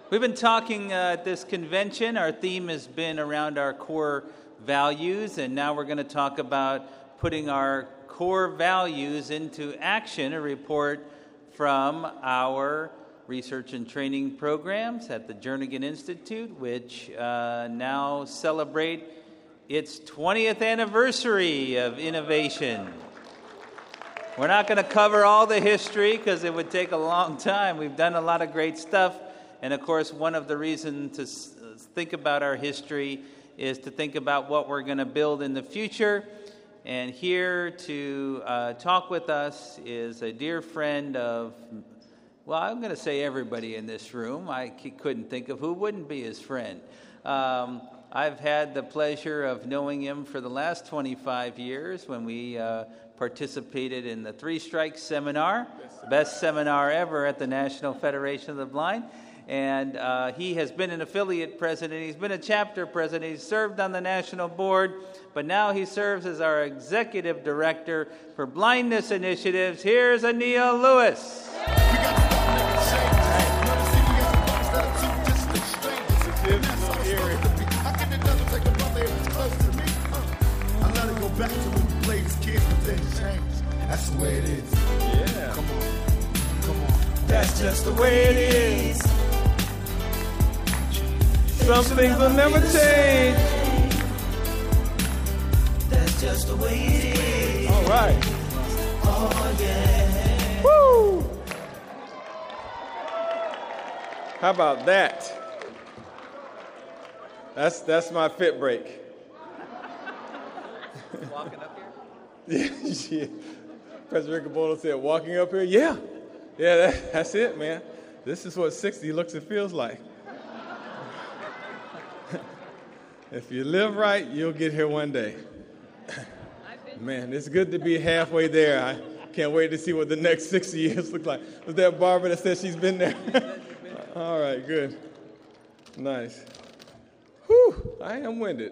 We've been talking at this convention. Our theme has been around our core values, and now we're going to talk about putting our core values into action, a report from our research and training programs at the Jernigan Institute, which now celebrate its 20th anniversary of innovation. We're not going to cover all the history because it would take a long time. We've done a lot of great stuff. And of course, one of the reasons to think about our history is to think about what we're going to build in the future. And here to talk with us is a dear friend of, well, I'm going to say everybody in this room. I couldn't think of who wouldn't be his friend. I've had the pleasure of knowing him for the last 25 years when we participated in the Three Strikes Seminar, best seminar ever at the National Federation of the Blind. And he has been an affiliate president. He's been a chapter president. He's served on the national board, but now he serves as our executive director for blindness initiatives. Here's Anil Lewis. That's the way it is. Yeah. Come on. That's just the way it is. Some things will never change. That's just the way it is. All right. Oh, yeah. Woo! How about that? That's my fit break. Walking up here? Yeah. President Rick Bono said, walking up here? Yeah. Yeah, that's it, man. This is what 60 looks and feels like. If you live right, you'll get here one day. Man, it's good to be halfway there. I can't wait to see what the next 60 years look like. Was that Barbara that said she's been there? All right, good. Nice. Whew, I am winded.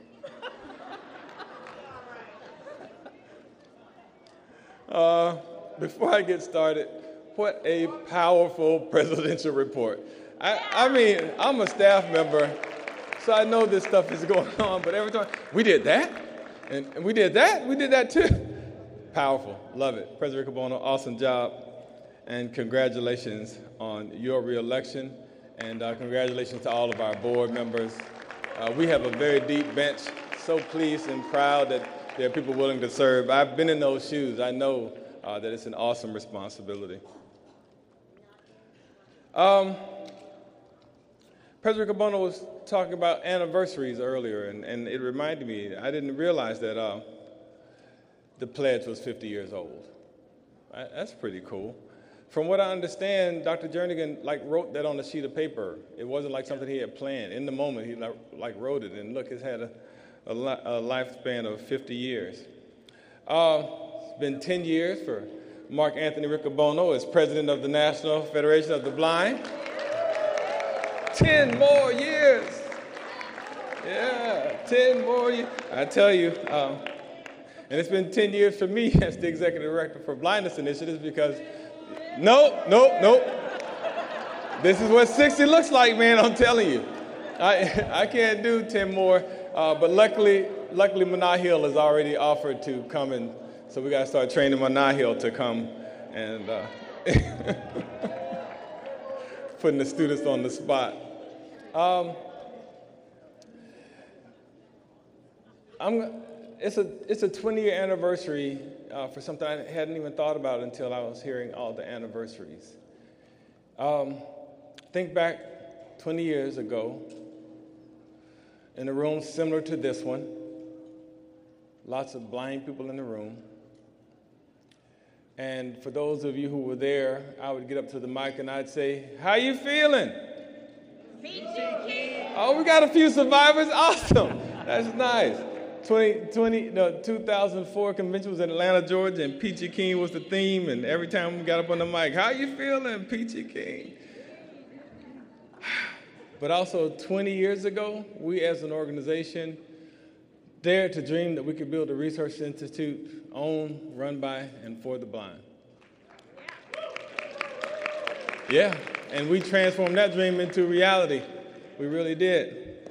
Before I get started, what a powerful presidential report. I mean, I'm a staff member, so I know this stuff is going on, but every time, we did that, and we did that too. Powerful, love it. President Rick Bono, awesome job, and congratulations on your reelection, and congratulations to all of our board members. We have a very deep bench, so pleased and proud that there are people willing to serve. I've been in those shoes. I know that it's an awesome responsibility. President Rick Bono was talking about anniversaries earlier, and it reminded me, I didn't realize that the pledge was 50 years old. That's pretty cool. From what I understand, Dr. Jernigan wrote that on a sheet of paper. It wasn't like something he had planned. In the moment, he wrote it, and look, it's had a lifespan of 50 years. It's been 10 years for Mark Anthony Riccobono as president of the National Federation of the Blind. 10 more years. Yeah, 10 more years. I tell you, and it's been 10 years for me as the executive director for Blindness Initiatives because, nope. This is what 60 looks like, man, I'm telling you. I can't do 10 more, but luckily Manahil has already offered to come, and so we got to start training Manahil to come and putting the students on the spot. It's a 20-year anniversary for something I hadn't even thought about until I was hearing all the anniversaries. Think back 20 years ago in a room similar to this one, lots of blind people in the room. And for those of you who were there, I would get up to the mic and I'd say, "How you feeling?" Oh, we got a few survivors. Awesome. That's nice. 2004 convention was in Atlanta, Georgia, and Peachy Keen was the theme. And every time we got up on the mic, "How you feeling, Peachy Keen?" But also 20 years ago, we as an organization dared to dream that we could build a research institute owned, run by, and for the blind. Yeah, And we transformed that dream into reality. We really did.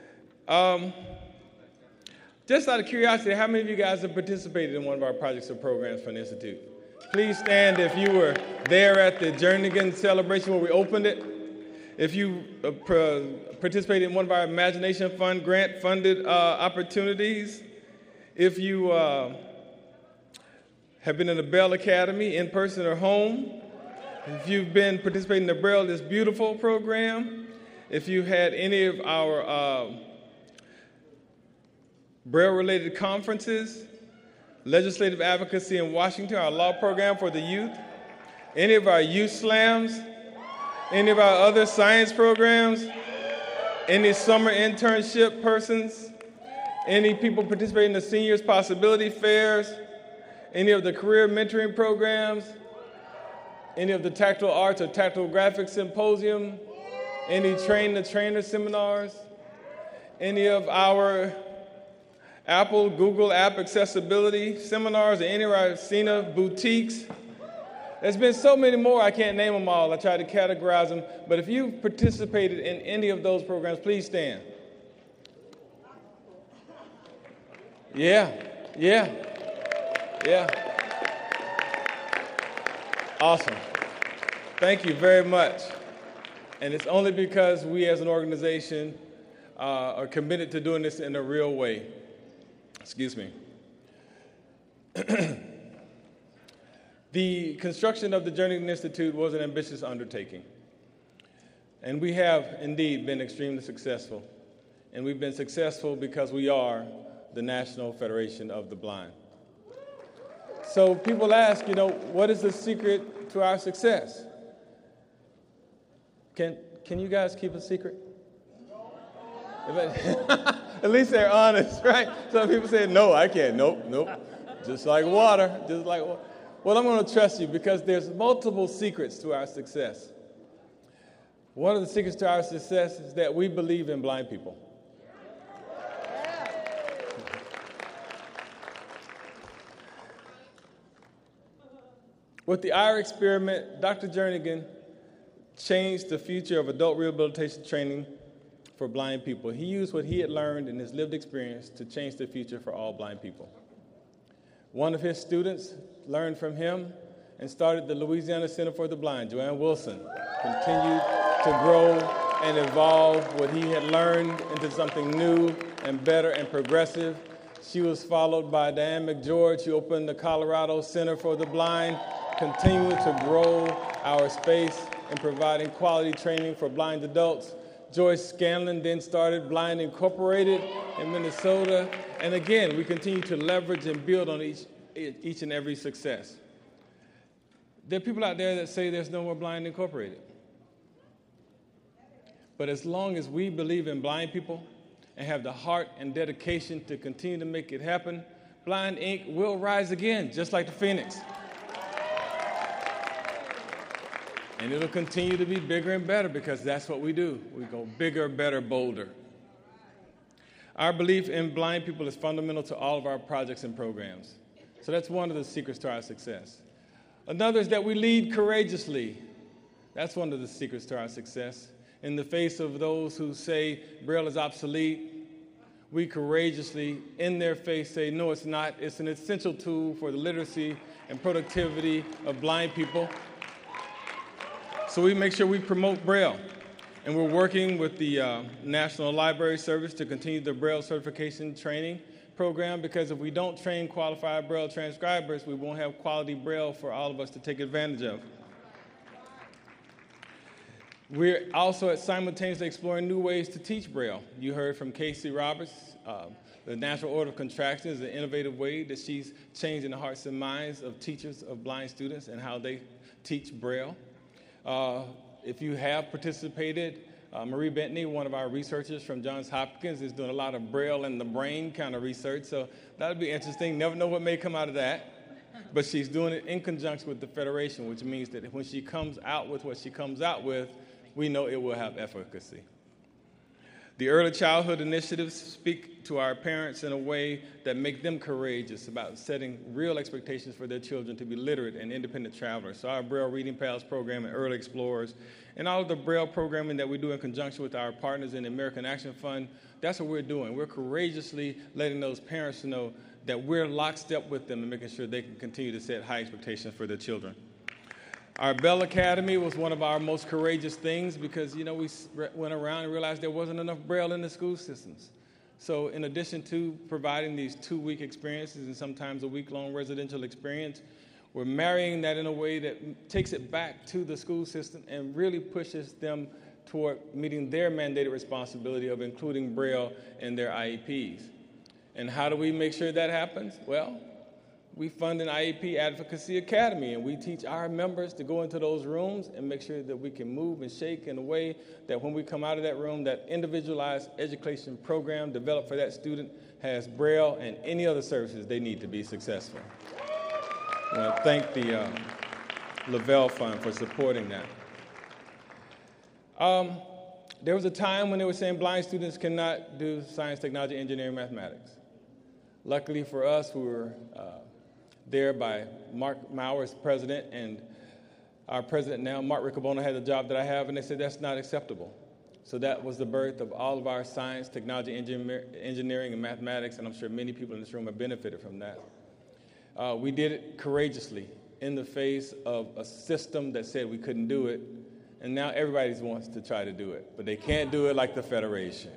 Just out of curiosity, how many of you guys have participated in one of our projects or programs from the Institute? Please stand if you were there at the Jernigan celebration where we opened it. If you participated in one of our Imagination Fund grant-funded opportunities. If you have been in the Bell Academy, in person or home. If you've been participating in the Braille is Beautiful program. If you had any of our Braille-related conferences, legislative advocacy in Washington, our law program for the youth, any of our youth slams, any of our other science programs, any summer internship persons, any people participating in the Seniors Possibility Fairs, any of the career mentoring programs, any of the Tactile Arts or Tactile Graphics Symposium, any train-the-trainer seminars, any of our Apple, Google app accessibility seminars, or any of our SENA boutiques. There's been so many more, I can't name them all. I tried to categorize them. But if you've participated in any of those programs, please stand. Yeah. Awesome. Thank you very much. And it's only because we as an organization are committed to doing this in a real way. Excuse me. The construction of the Jernigan Institute was an ambitious undertaking. And we have indeed been extremely successful. And we've been successful because we are the National Federation of the Blind. So people ask, what is the secret to our success? Can you guys keep a secret? At least they're honest, right? Some people say, no, I can't. Nope. Just like water. Well, I'm going to trust you because there's multiple secrets to our success. One of the secrets to our success is that we believe in blind people. With the IRE experiment, Dr. Jernigan changed the future of adult rehabilitation training for blind people. He used what he had learned in his lived experience to change the future for all blind people. One of his students learned from him and started the Louisiana Center for the Blind. Joanne Wilson continued to grow and evolve what he had learned into something new and better and progressive. She was followed by Diane McGeorge, who opened the Colorado Center for the Blind, continuing to grow our space in providing quality training for blind adults. Joyce Scanlon then started Blind Incorporated in Minnesota. And again, we continue to leverage and build on each and every success. There are people out there that say there's no more Blind Incorporated. But as long as we believe in blind people and have the heart and dedication to continue to make it happen, Blind Inc. will rise again, just like the Phoenix. And it'll continue to be bigger and better because that's what we do. We go bigger, better, bolder. Our belief in blind people is fundamental to all of our projects and programs. So that's one of the secrets to our success. Another is that we lead courageously. That's one of the secrets to our success. In the face of those who say Braille is obsolete, we courageously, in their face, say, no, it's not. It's an essential tool for the literacy and productivity of blind people. So we make sure we promote Braille. And we're working with the National Library Service to continue the Braille certification training program because if we don't train qualified Braille transcribers, we won't have quality Braille for all of us to take advantage of. We're also simultaneously exploring new ways to teach Braille. You heard from Casey Roberts. The National Order of Contraction is an innovative way that she's changing the hearts and minds of teachers of blind students and how they teach Braille. If you have participated, Marie Bentley, one of our researchers from Johns Hopkins, is doing a lot of Braille in the brain kind of research, so that'll be interesting. Never know what may come out of that. But she's doing it in conjunction with the Federation, which means that when she comes out with what she comes out with, we know it will have efficacy. The early childhood initiatives speak to our parents in a way that make them courageous about setting real expectations for their children to be literate and independent travelers. So our Braille Reading Pals program and Early Explorers and all of the Braille programming that we do in conjunction with our partners in the American Action Fund, that's what we're doing. We're courageously letting those parents know that we're lockstep with them and making sure they can continue to set high expectations for their children. Our Bell Academy was one of our most courageous things because, we went around and realized there wasn't enough Braille in the school systems. So in addition to providing these 2-week experiences and sometimes a week-long residential experience, we're marrying that in a way that takes it back to the school system and really pushes them toward meeting their mandated responsibility of including Braille in their IEPs. And how do we make sure that happens? Well, we fund an IEP Advocacy Academy, and we teach our members to go into those rooms and make sure that we can move and shake in a way that when we come out of that room, that individualized education program developed for that student has Braille and any other services they need to be successful. I want to thank the Lavelle Fund for supporting that. There was a time when they were saying blind students cannot do science, technology, engineering, mathematics. Luckily for us, we were there by Mark Mowers, president, and our president now, Mark Riccobona, had the job that I have, and they said that's not acceptable. So that was the birth of all of our science, technology, engineering, and mathematics, and I'm sure many people in this room have benefited from that. We did it courageously in the face of a system that said we couldn't do it, and now everybody wants to try to do it, but they can't do it like the Federation.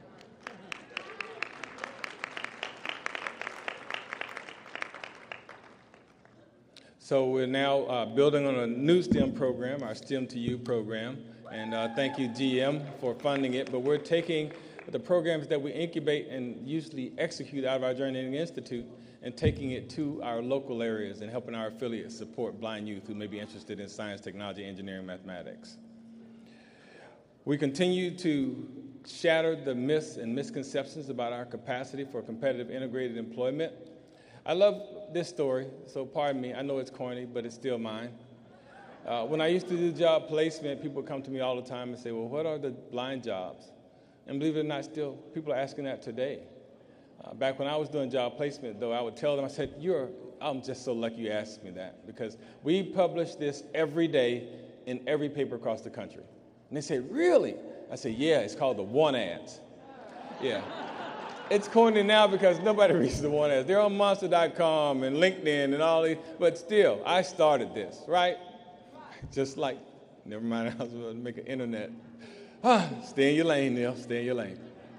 So we're now building on a new STEM program, our STEM to You program, and thank you, GM, for funding it. But we're taking the programs that we incubate and usually execute out of our Journeying Institute and taking it to our local areas and helping our affiliates support blind youth who may be interested in science, technology, engineering, mathematics. We continue to shatter the myths and misconceptions about our capacity for competitive integrated employment. I love this story, so pardon me. I know it's corny, but it's still mine. When I used to do job placement, people would come to me all the time and say, well, what are the blind jobs? And believe it or not, still, people are asking that today. Back when I was doing job placement, though, I would tell them, I said, I'm just so lucky you asked me that, because we publish this every day in every paper across the country. And they said, really? I said, yeah, it's called the Want ads. Yeah. It's corny now because nobody reads the Want ads. They're on Monster.com and LinkedIn and all these, but still, I started this, right? Just like, never mind, I was going to make an internet. Stay in your lane, Neil, stay in your lane.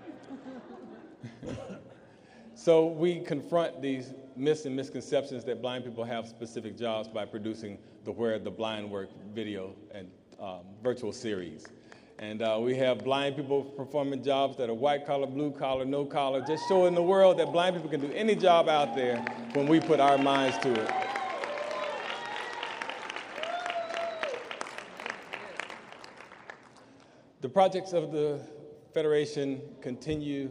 So we confront these myths and misconceptions that blind people have specific jobs by producing the Where the Blind Work video and virtual series. And we have blind people performing jobs that are white collar, blue collar, no collar, just showing the world that blind people can do any job out there when we put our minds to it. The projects of the Federation continue,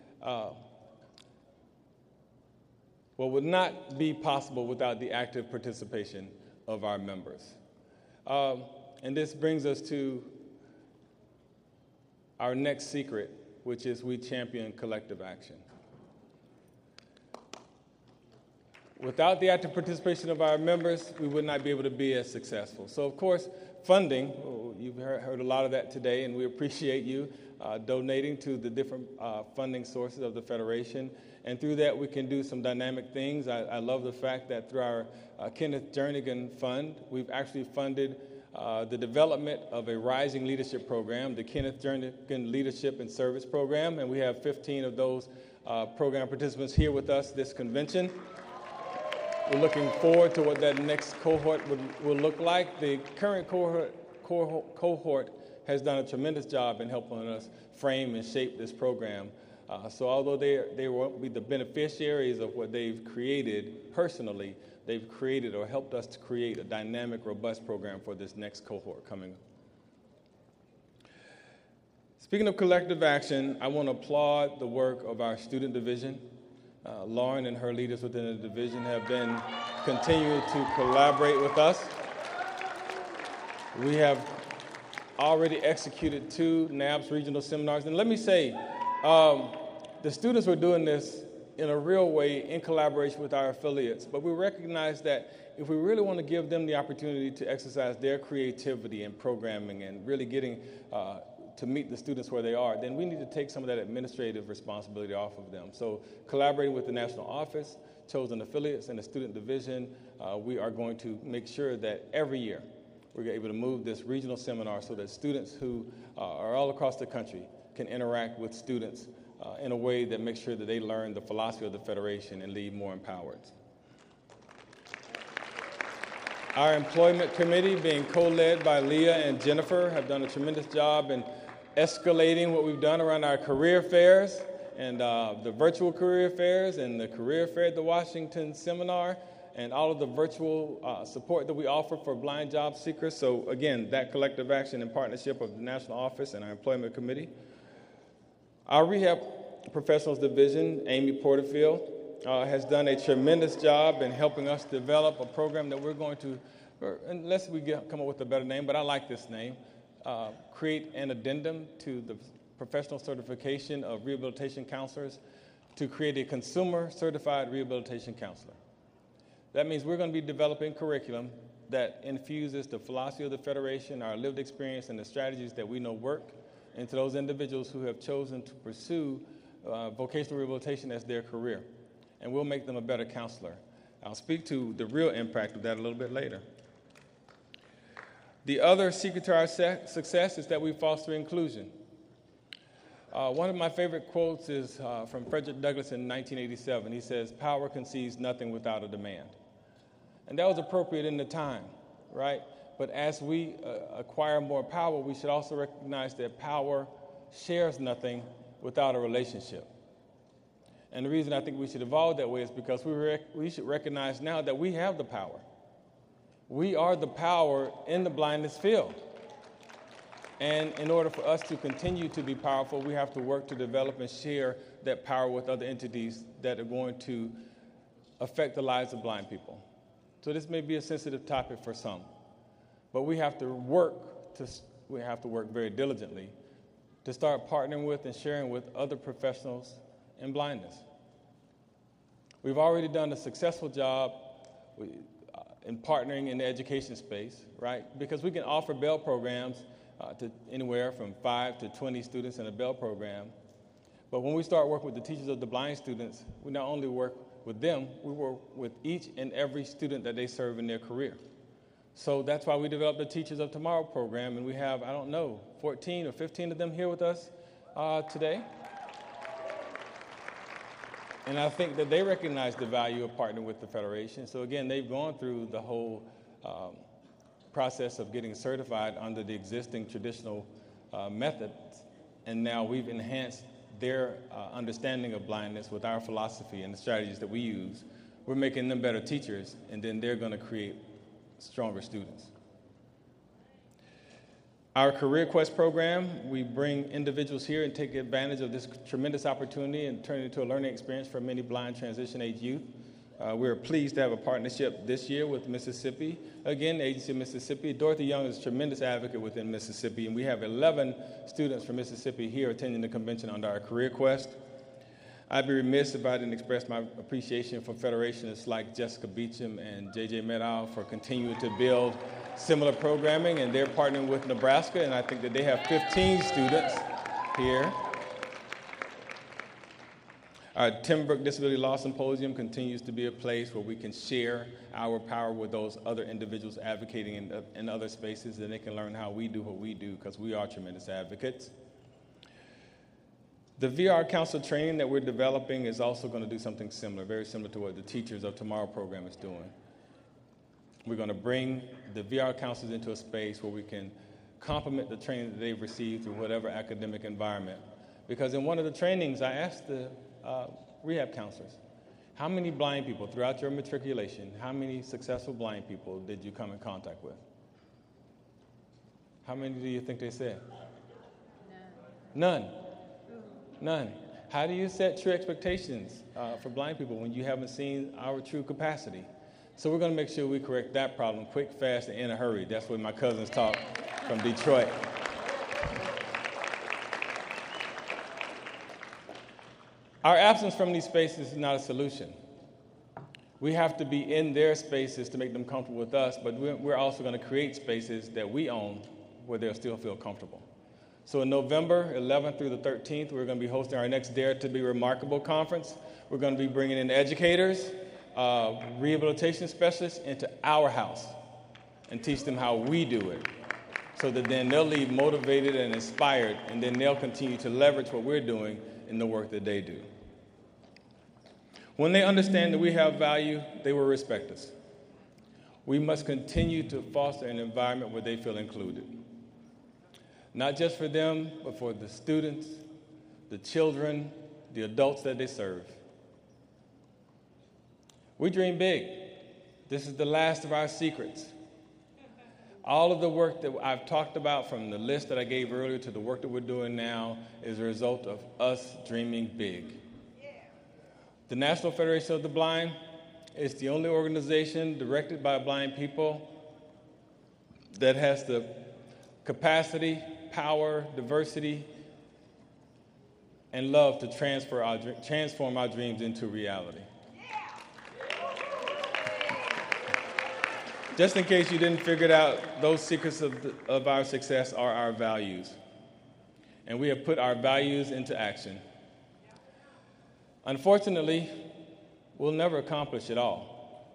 would not be possible without the active participation of our members. And this brings us to our next secret, which is we champion collective action. Without the active participation of our members, we would not be able to be as successful. So, of course, funding, you've heard a lot of that today, and we appreciate you donating to the different funding sources of the Federation. And through that, we can do some dynamic things. I love the fact that through our Kenneth Jernigan Fund, we've actually funded the development of a Rising Leadership Program, the Kenneth Jernigan Leadership and Service Program, and we have 15 of those program participants here with us this convention. We're looking forward to what that next cohort will look like. The current cohort has done a tremendous job in helping us frame and shape this program. So although they won't be the beneficiaries of what they've created personally, they've created or helped us to create a dynamic, robust program for this next cohort coming. Speaking of collective action, I want to applaud the work of our student division. Lauren and her leaders within the division have been continuing to collaborate with us. We have already executed 2 NABS regional seminars. And let me say, the students were doing this in a real way in collaboration with our affiliates, but we recognize that if we really want to give them the opportunity to exercise their creativity and programming and really getting to meet the students where they are, then we need to take some of that administrative responsibility off of them. So collaborating with the national office, chosen affiliates, and the student division, we are going to make sure that every year we're able to move this regional seminar so that students who are all across the country can interact with students in a way that makes sure that they learn the philosophy of the Federation and leave more empowered. Our employment committee, being co-led by Leah and Jennifer, have done a tremendous job in escalating what we've done around our career fairs and the virtual career fairs and the career fair at the Washington seminar and all of the virtual support that we offer for blind job seekers. So again, that collective action and partnership of the national office and our employment committee. Our rehab professionals division, Amy Porterfield, has done a tremendous job in helping us develop a program that we're going to, unless we come up with a better name, but I like this name, create an addendum to the professional certification of rehabilitation counselors to create a consumer certified rehabilitation counselor. That means we're going to be developing curriculum that infuses the philosophy of the Federation, our lived experience, and the strategies that we know work into those individuals who have chosen to pursue vocational rehabilitation as their career. And we'll make them a better counselor. I'll speak to the real impact of that a little bit later. The other secret to our success is that we foster inclusion. One of my favorite quotes is from Frederick Douglass in 1987. He says, "Power conceives nothing without a demand." And that was appropriate in the time, right? But as we acquire more power, we should also recognize that power shares nothing without a relationship. And the reason I think we should evolve that way is because we should recognize now that we have the power. We are the power in the blindness field. And in order for us to continue to be powerful, we have to work to develop and share that power with other entities that are going to affect the lives of blind people. So this may be a sensitive topic for some, but we have to work very diligently to start partnering with and sharing with other professionals in blindness. We've already done a successful job in partnering in the education space, right? Because we can offer Bell programs to anywhere from 5 to 20 students in a Bell program. But when we start working with the teachers of the blind students, we not only work with them, we work with each and every student that they serve in their career. So that's why we developed the Teachers of Tomorrow program, and we have, 14 or 15 of them here with us today. And I think that they recognize the value of partnering with the Federation. So again, they've gone through the whole process of getting certified under the existing traditional methods, and now we've enhanced their understanding of blindness with our philosophy and the strategies that we use. We're making them better teachers, and then they're going to create stronger students. Our Career Quest program, we bring individuals here and take advantage of this tremendous opportunity and turn it into a learning experience for many blind transition-age youth. We're pleased to have a partnership this year with Mississippi. Again, the Agency of Mississippi. Dorothy Young is a tremendous advocate within Mississippi, and we have 11 students from Mississippi here attending the convention under our Career Quest. I'd be remiss if I didn't express my appreciation for federationists like Jessica Beecham and J.J. Medow for continuing to build similar programming, and they're partnering with Nebraska, and I think that they have 15 students here. Our Timbrook Disability Law Symposium continues to be a place where we can share our power with those other individuals advocating in other spaces, and they can learn how we do what we do because we are tremendous advocates. The VR Council training that we're developing is also going to do something similar, very similar to what the Teachers of Tomorrow program is doing. We're going to bring the VR counselors into a space where we can complement the training that they've received through whatever academic environment. Because in one of the trainings, I asked the rehab counselors, how many blind people throughout your matriculation, how many successful blind people did you come in contact with? How many do you think they said? None. None. How do you set true expectations for blind people when you haven't seen our true capacity? So we're going to make sure we correct that problem quick, fast, and in a hurry. That's what my cousins taught from Detroit. Our absence from these spaces is not a solution. We have to be in their spaces to make them comfortable with us, but we're also going to create spaces that we own where they'll still feel comfortable. So in November 11th through the 13th, we're going to be hosting our next Dare to Be Remarkable conference. We're going to be bringing in educators, rehabilitation specialists into our house and teach them how we do it, so that then they'll leave motivated and inspired, and then they'll continue to leverage what we're doing in the work that they do. When they understand that we have value, they will respect us. We must continue to foster an environment where they feel included. Not just for them, but for the students, the children, the adults that they serve. We dream big. This is the last of our secrets. All of the work that I've talked about, from the list that I gave earlier to the work that we're doing now, is a result of us dreaming big. The National Federation of the Blind is the only organization directed by blind people that has the capacity, power, diversity, and love to transform our dreams into reality. Just in case you didn't figure it out, those secrets of our success are our values. And we have put our values into action. Unfortunately, we'll never accomplish it all.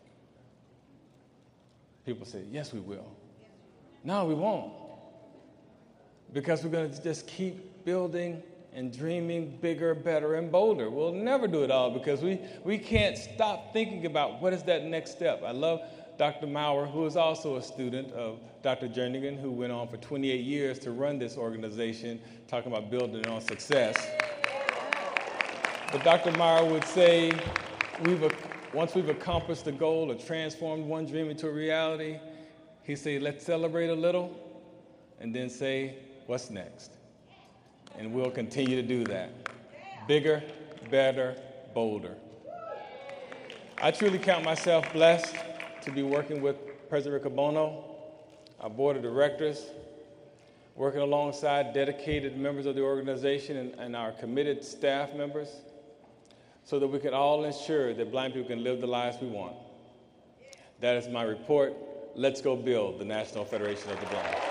People say, yes, we will. No, we won't. Because we're going to just keep building and dreaming bigger, better, and bolder. We'll never do it all because we can't stop thinking about what is that next step. I love Dr. Maurer, who is also a student of Dr. Jernigan, who went on for 28 years to run this organization, talking about building on success. But Dr. Maurer would say, once we've accomplished the goal of transformed one dream into a reality, he'd say, let's celebrate a little, and then say, what's next? And we'll continue to do that. Bigger, better, bolder. I truly count myself blessed to be working with President Rick Abono, our board of directors, working alongside dedicated members of the organization and our committed staff members, so that we can all ensure that blind people can live the lives we want. That is my report. Let's go build the National Federation of the Blind.